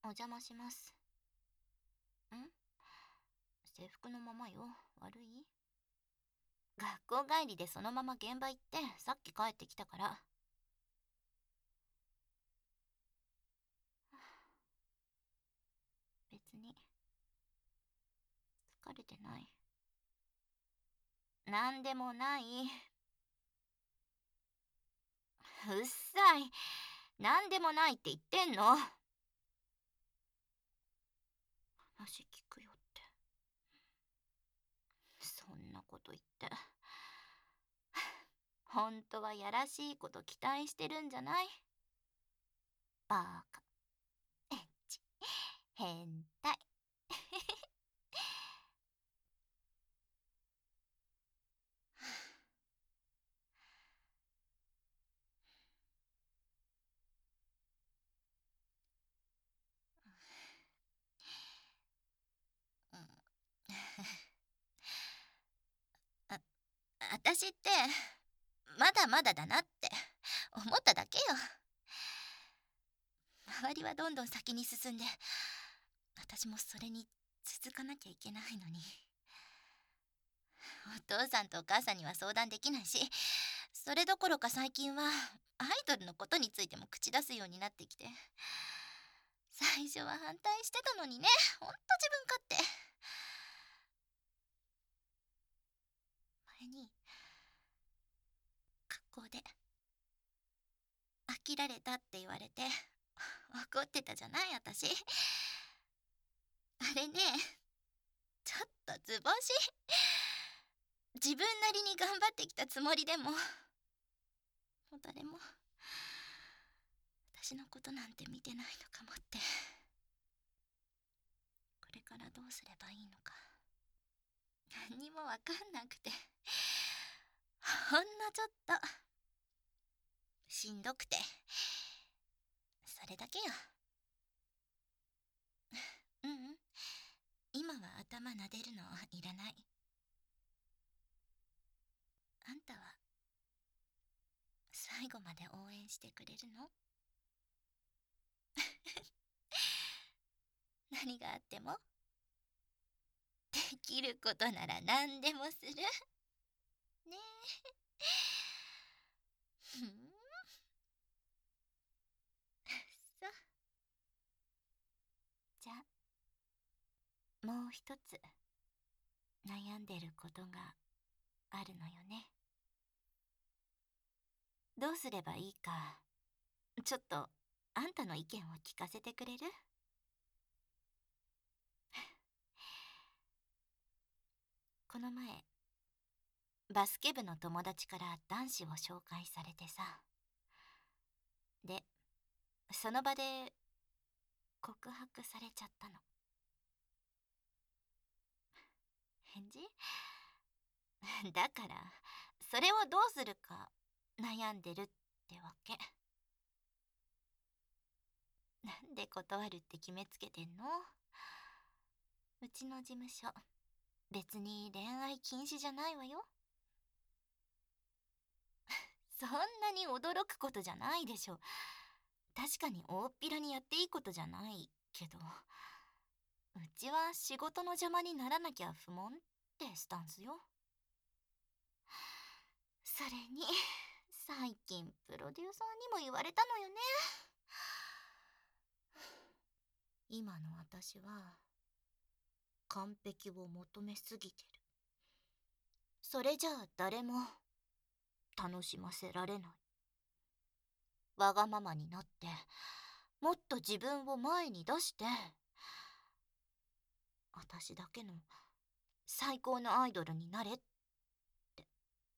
お邪魔します。ん制服のままよ。悪い？学校帰りでそのまま現場行って、さっき帰ってきたから。別に、疲れてない。なんでもない。うっさい。なんでもないって言ってんの。話聞くよって。そんなこと言って。本当はやらしいこと期待してるんじゃない？バーカ。エッチ。変態。うん。あ、私って、まだまだだなって思っただけよ。周りはどんどん先に進んで、私もそれに続かなきゃいけないのに。お父さんとお母さんには相談できないし、それどころか最近はアイドルのことについても口出すようになってきて。最初は反対してたのにね、ほんと自分勝手。前に学校で飽きられたって言われて怒ってたじゃない、私。あれね、ちょっと図星。自分なりに頑張ってきたつもりでも、もう誰も私のことなんて見てないのかもって。これからどうすればいいのか何にもわかんなくて、ほんのちょっとしんどくて、それだけよ。ううん、今は頭撫でるのいらない。あんたは最後まで応援してくれるの？何があってもできることなら何でもするね。ふん。そう。じゃあもう一つ悩んでることがあるのよね。どうすればいいか、ちょっとあんたの意見を聞かせてくれる？この前バスケ部の友達から男子を紹介されてさ。で、その場で告白されちゃったの。返事だから、それをどうするか悩んでるってわけ。なんで断るって決めつけてんの？うちの事務所、別に恋愛禁止じゃないわよ。そんなに驚くことじゃないでしょ。確かに大っぴらにやっていいことじゃないけど、うちは仕事の邪魔にならなきゃ不問ってスタンスよ。それに、最近プロデューサーにも言われたのよね。今の私は完璧を求めすぎてる。それじゃあ誰も楽しませられない。わがままになって、もっと自分を前に出して、私だけの最高のアイドルになれって。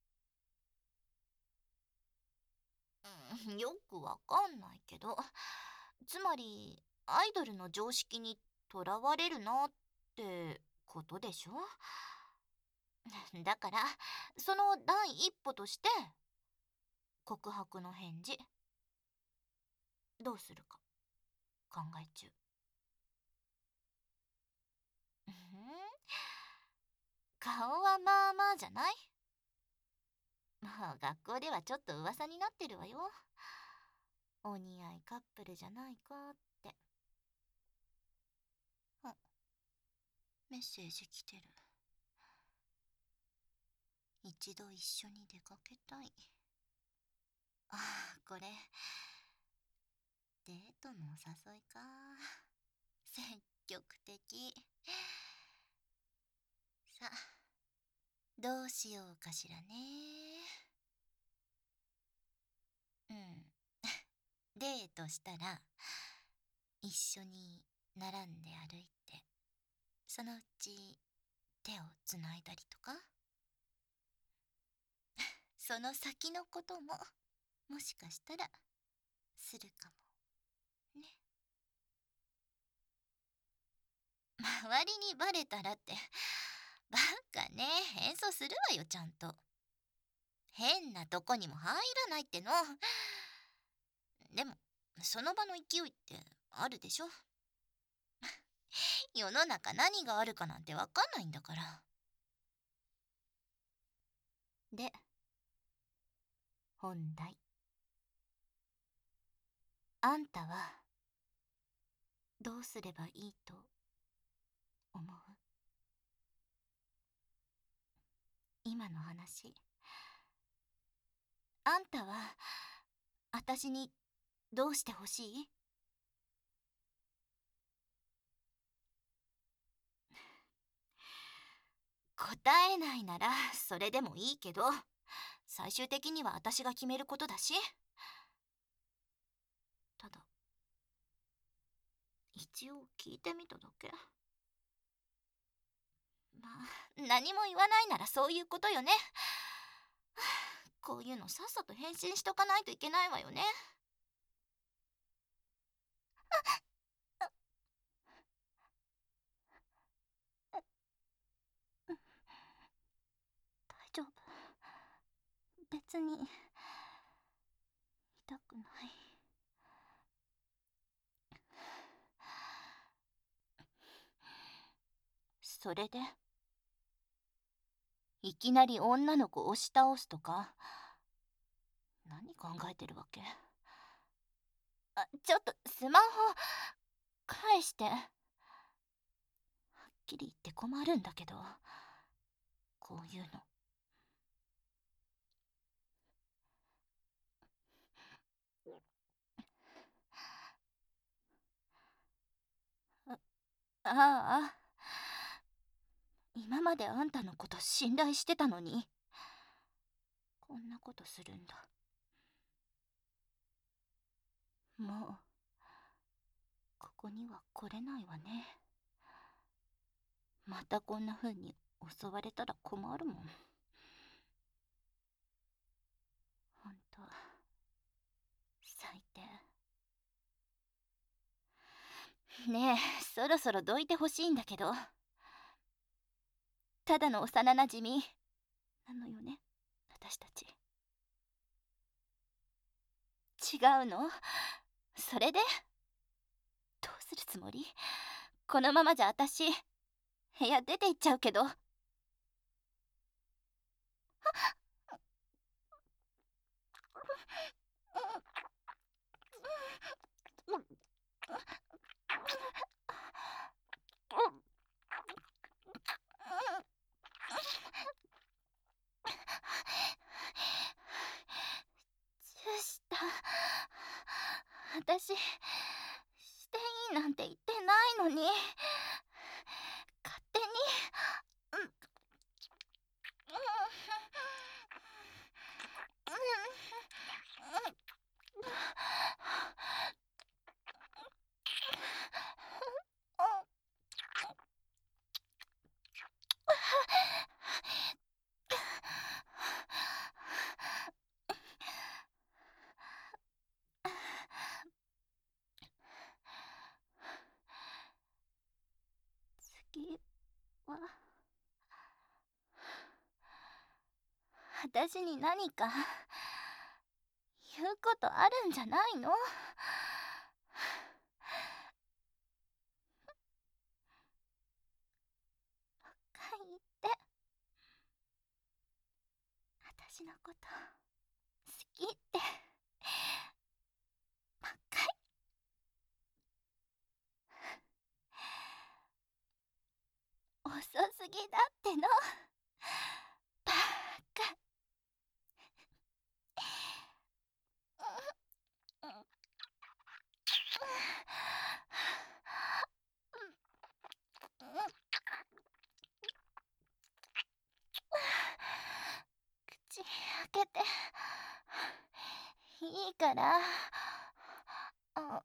よくわかんないけど、つまりアイドルの常識にとらわれるなってことでしょ？だからその第一歩として告白の返事どうするか考え中。うん、顔はまあまあじゃない？もう学校ではちょっと噂になってるわよ。お似合いカップルじゃないかって。 メッセージ来てる。一度一緒に出かけたい。ああ、これデートのお誘いか。積極的。さあ、どうしようかしらね。うん。デートしたら一緒に並んで歩いて、そのうち手をつないだりとか。その先のことももしかしたらするかもね。周りにバレたらって、バカね。変装するわよ、ちゃんと。変なとこにも入らないっての。でもその場の勢いってあるでしょ。世の中何があるかなんてわかんないんだから。で、本題。あんたはどうすればいいと思う？今の話。あんたは私にどうしてほしい？答えないならそれでもいいけど、最終的には私が決めることだし。ただ一応聞いてみただけ。まあ、何も言わないならそういうことよね。こういうのさっさと返信しとかないといけないわよね。大丈夫。別に痛くない。それでいきなり女の子を押し倒すとか、何考えてるわけ？ちょっとスマホ返して。はっきり言って困るんだけど、こういうの。ああ、今まであんたのこと信頼してたのに、こんなことするんだ。もうここには来れないわね。またこんな風に襲われたら困るもん。ほんと最低。ねえ、そろそろどいてほしいんだけど。ただの幼なじみなのよね、私たち。違うの？それでどうするつもり？このままじゃ私部屋出て行っちゃうけど。チューした。私していいなんて言ってないのに、勝手に。次は私に何か言うことあるんじゃないの？かいって。私のこと好きってばっかり。 ぎだっての。バカ。口開けていいから。あ、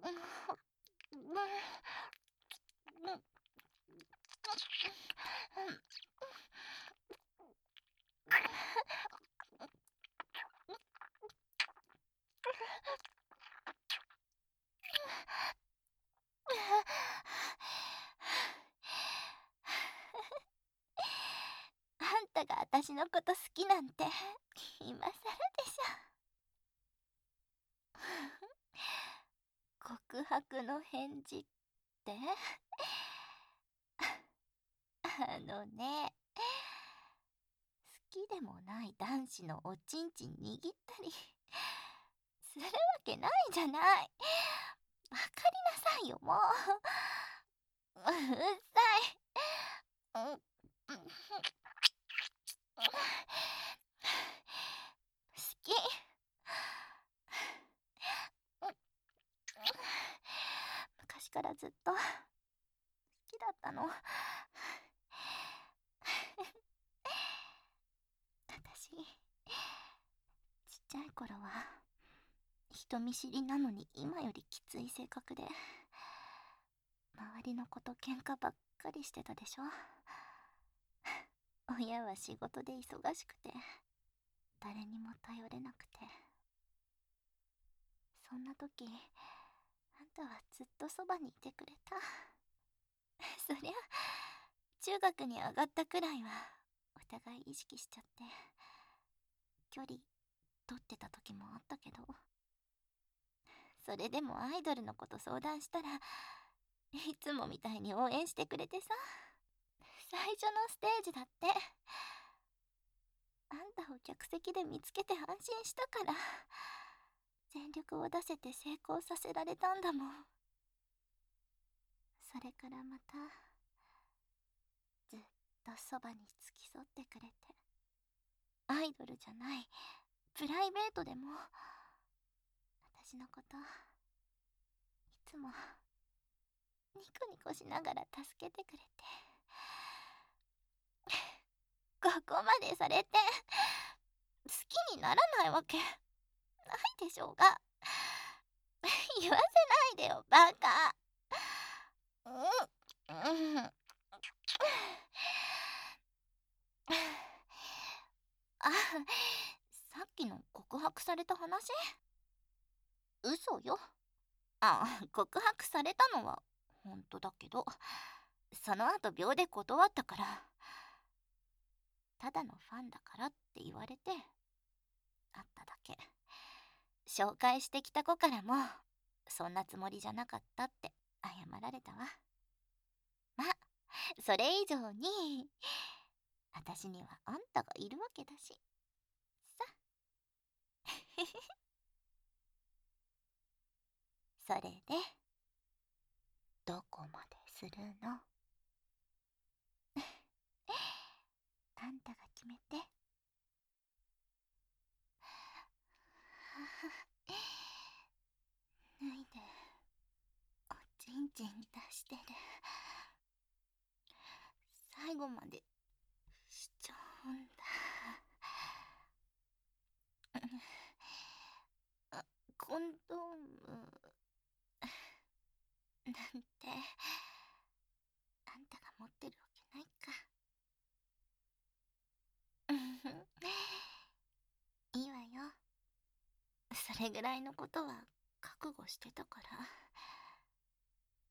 あんたが私のこと好きなんて今更でしょ。告白の返事ってね、好きでもない男子のおちんちん握ったりするわけないじゃない。わかりなさいよ、もう。うっさい。好き。昔からずっと好きだったの。私、ちっちゃい頃は人見知りなのに今よりきつい性格で、周りの子と喧嘩ばっかりしてたでしょ。親は仕事で忙しくて誰にも頼れなくて、そんな時あんたはずっとそばにいてくれた。そりゃ中学に上がったくらいはお互い意識しちゃって距離取ってた時もあったけど、それでもアイドルのこと相談したらいつもみたいに応援してくれてさ。最初のステージだってあんたを客席で見つけて安心したから全力を出せて成功させられたんだもん。それからまたずっとそばに付き添ってくれて、アイドルじゃないプライベートでも私のこといつもニコニコしながら助けてくれて、ここまでされて好きにならないわけないでしょうが。言わせないでよ、バカ。あ、さっきの告白された話？嘘よ。告白されたのは本当だけど、その後秒で断ったから。ただのファンだからって言われて会っただけ。紹介してきた子からもそんなつもりじゃなかったって謝られたわ。まあそれ以上に私にはあんたがいるわけだしさ。それでどこまでするの？あんたが決めて。脱いでおちんちん出してる。最後までしちゃうんだ。コンドームなんてあんたが持ってるわけないか。いいわよ。それぐらいのことは覚悟してたから。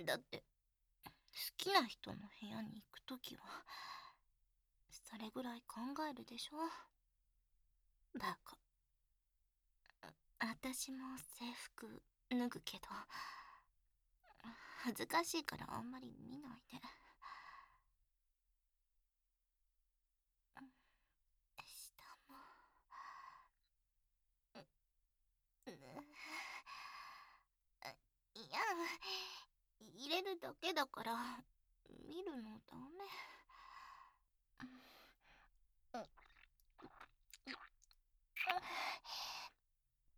だって好きな人の部屋に行くときはそれぐらい考えるでしょ。バカ。私も制服脱ぐけど恥ずかしいからあんまり見ないで。下もいや、入れるだけだから見るのダメ。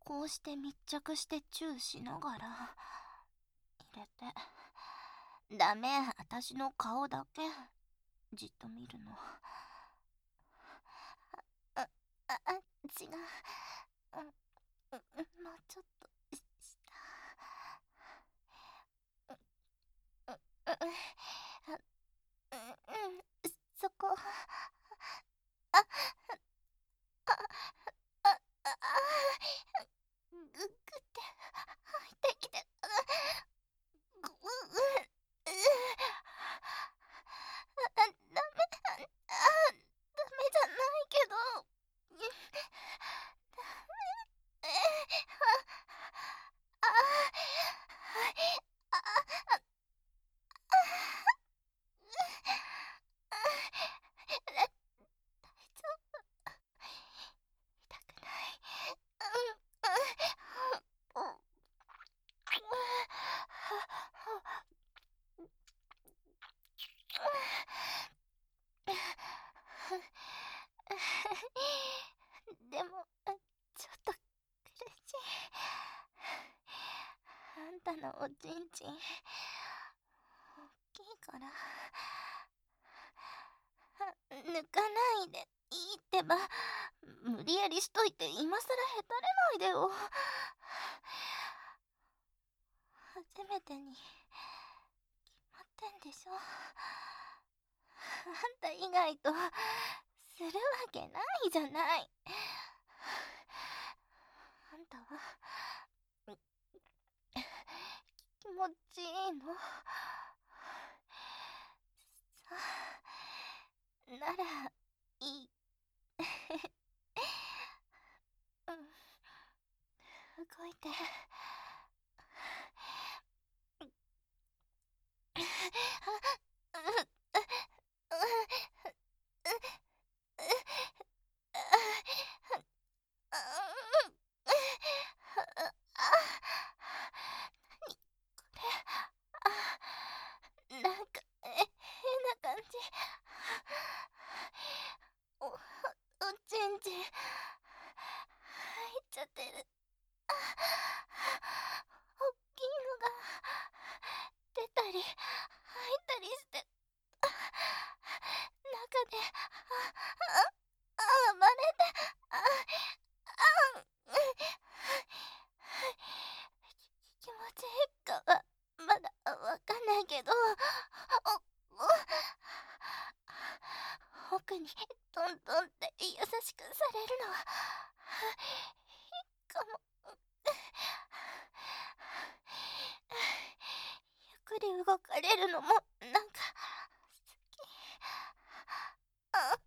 こうして密着してチューしながら入れて、ダメ、私の顔だけじっと見るの。違う。もうちょっと下。そこ。あ、あ、ぐって入ってきて。ダメ、ダメじゃないけど。あ、痛くない。でも、ちょっと苦しい。あんたのおちんちん、大きいから。抜かないでいいってば。無理やりしといて今さらへたれないでよ。初めてに決まってんでしょ。あんた以外とするわけないじゃない。あんたは気持ちいいの。さあ、ならいい。うん、動いて。なんか変な感じ。おちんちん入っちゃってる。おっきいのが出たり入ったりして、中で暴れて、気持ちいいかはまだわかんないけど、奥にトントンって優しくされるのはいいかも。ゆっくり動かれるのもなんか好き。あ、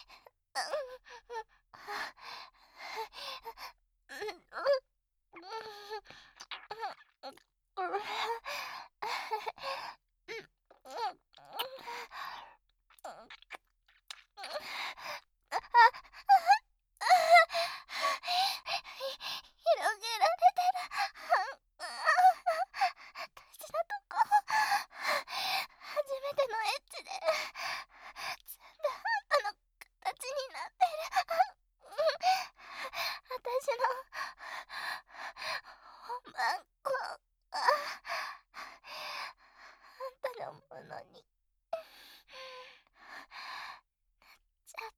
広げられてる。大事なとこ。初めてのエッチで全部あんたの形になってる。私の本番こあんたのものにちゃった。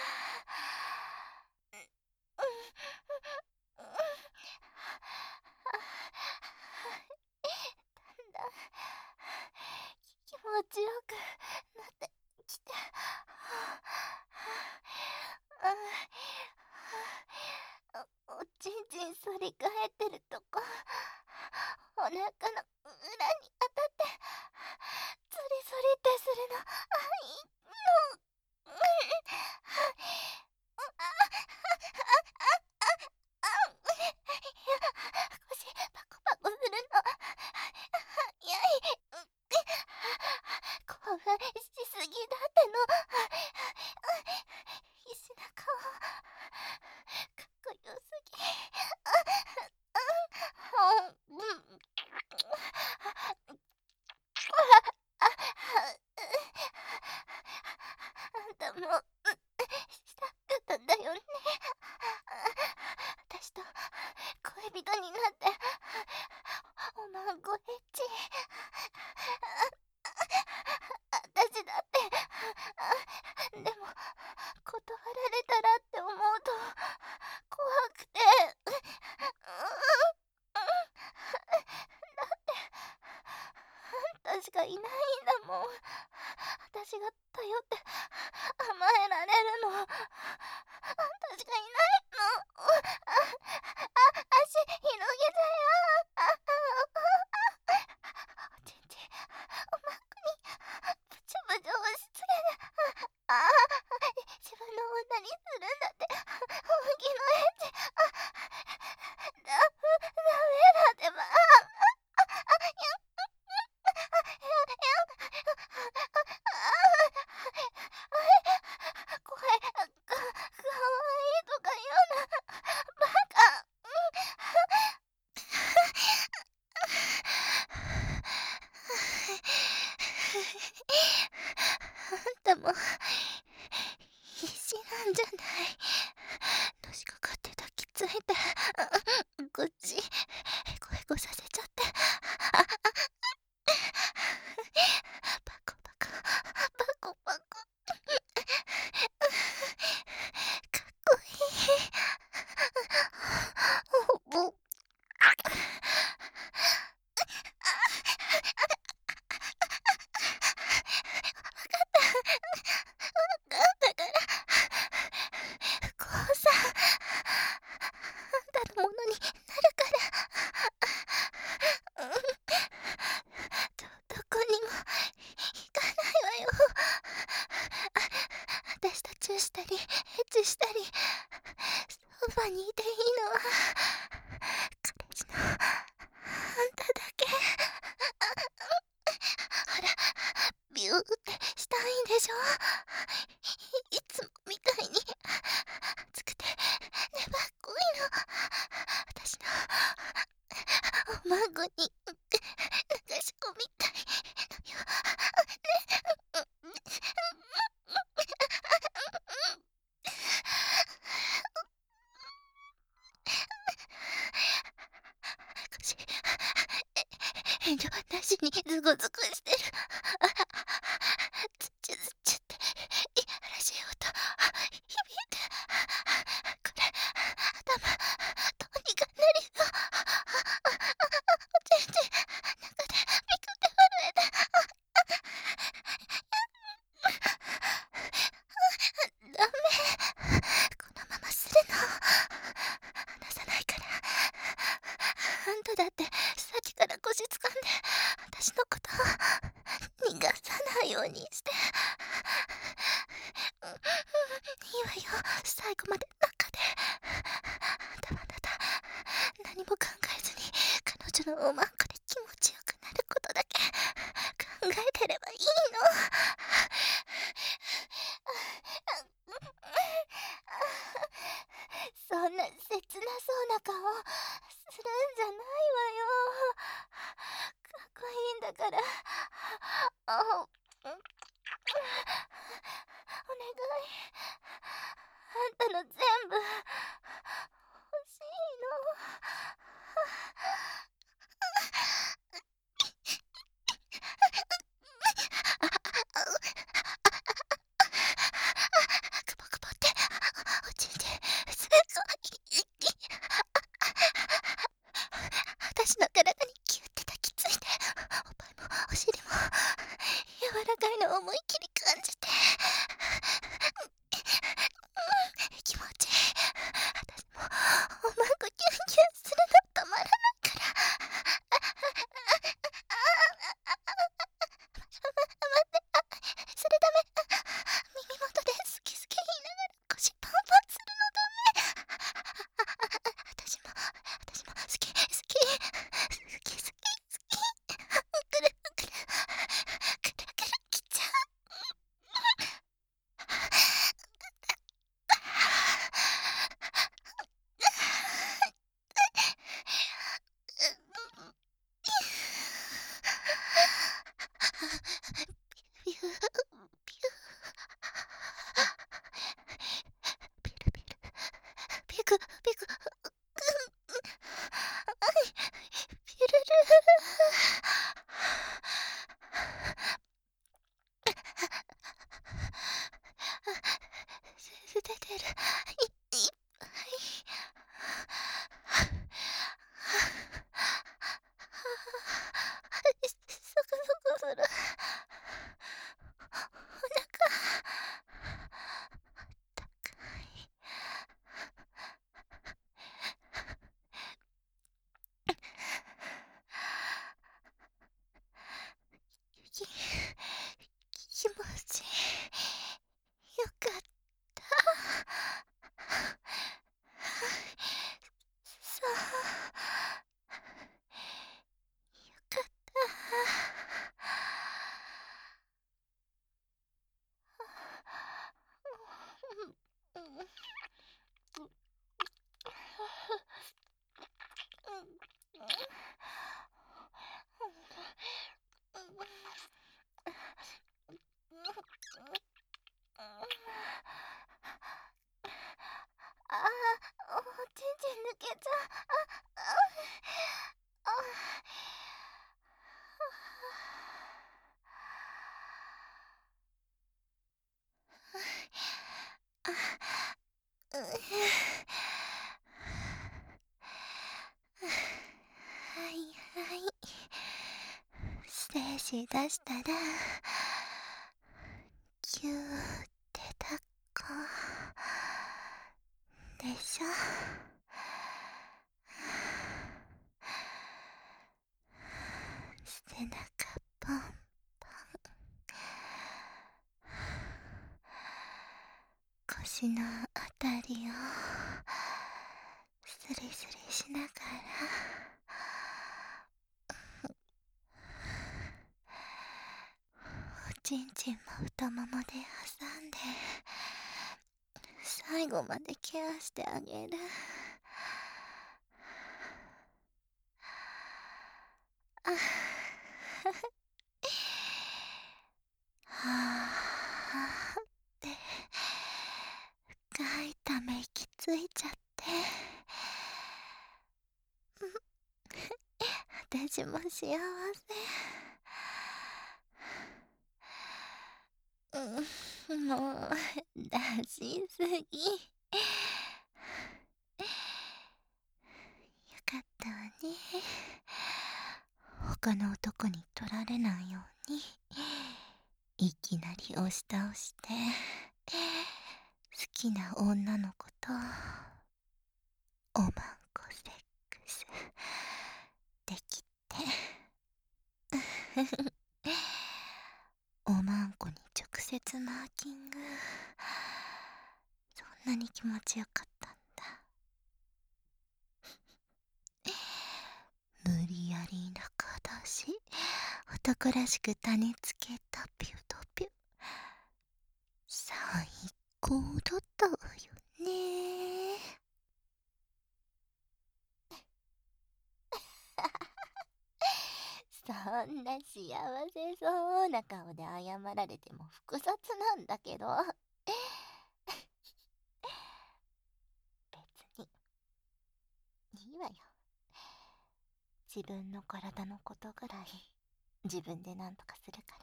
だんだん気持ちよくなってきて。おちんちん反り返ってるとこ、お腹の裏に当たってゾリゾリってするの。いいの。腰パコパコするの。やい。興奮しすぎだっての。必死な顔かっこよすぎ。 私がいないの。足広げたよ。おちんちんおまんこにブチブチ押し付けて、自分の女にするんだって本気のエッチ。ダメだってば。声かわいいとか言うな、バカ。あんたも必死なんじゃない。のしかかって抱きついて、こっちヘコヘコさせちゃって、バコバコバコバコ、かっこいい。ぼだからこうさ、あんたのものになるから。どこにも行かないわよ。私とチューしたりエッチしたり、そばにいていいのは彼氏のあんただけ。ほら、ビューってしたいんでしょ。いつもみたいに熱くて粘っこいの。私のおまんこに流し込みたいのよ。腰遠慮なしにズゴズゴしてる。ズチュズチュっていやらしい音響いて、これ頭どうにかなるよ。おちんちん中でピクって震えて、ダメ、このままするの離さないから。あんただってさっきから腰掴んで私のこと逃がさないようにして。いいわよ、最後まで中で。あんたはあなた何も考えずに彼女のおまんこで気持ちよくなることだけ考えてればいいの。そんな切なそうな顔するんじゃないわよ。かっこいいんだから。お願い、あんたの全部欲しいの。クポクポっておちんちんすごい。私の体にキュッて抱きついて、おっぱいもお尻も柔らかいのを思いっきり感じて、気持ちいい。 ちんちん抜けちゃう。ああうはいはい。精子出したらキューって抱っこでしょ。背中ポンポン、腰のあたりをスリスリしながら、おちんちんも太ももで挟んで最後までケアしてあげる。あはあって深いため息ついちゃって、私も幸せ。もう出しすぎ。よかったわね。他の男に取られないようにいきなり押し倒して好きな女の子とおまんこセックスできておまんこに直接マーキング。そんなに気持ちよかったんだ。無理やり中出し、男らしく種付けたピュとピュ。最高だったわよね。そんな幸せそうな顔で謝られても複雑なんだけど。別にいいわよ。自分の体のことぐらい自分で何とかするから。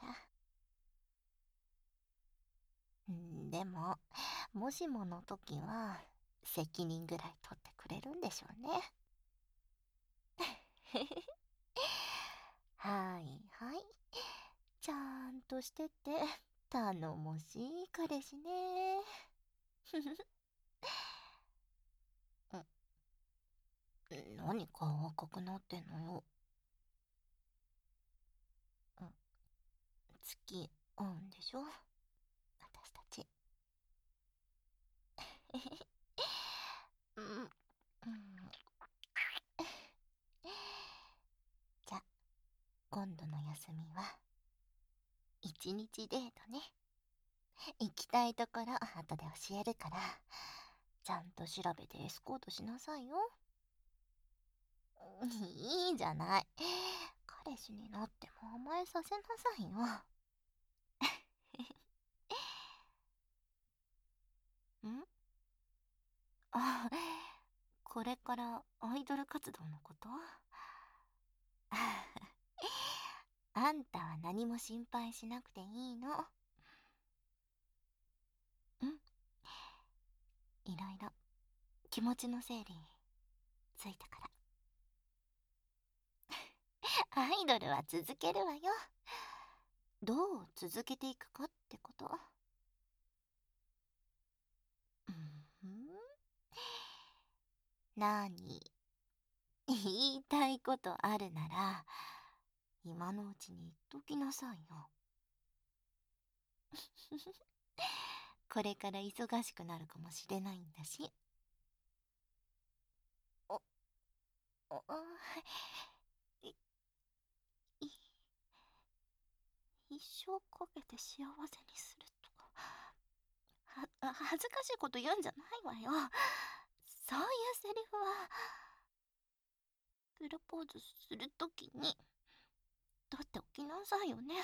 でももしもの時は責任ぐらい取ってくれるんでしょうね。はいはい、ちゃんとしてて頼もしい彼氏ね。何か赤くなってんのよ。付き合うんでしょ私たち。うん、うん、じゃ、今度の休みは一日デートね。行きたいところ後で教えるから、ちゃんと調べてエスコートしなさいよ。いいじゃない。彼氏になっても甘えさせなさいよ。んあ、これからアイドル活動のこと？あんたは何も心配しなくていいの。いろいろ気持ちの整理ついたから。アイドルは続けるわよ。どう続けていくかってこと。なに言いたいことあるなら今のうちに言っときなさいよ。これから忙しくなるかもしれないんだし。お、お、い、い、一生かけて幸せにするとか恥ずかしいこと言うんじゃないわよ。そういうセリフは、プロポーズするときに、取っておきなさいよね。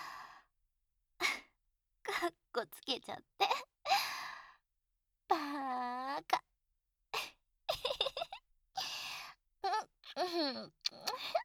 かっこつけちゃって。バーカ。うん、うん、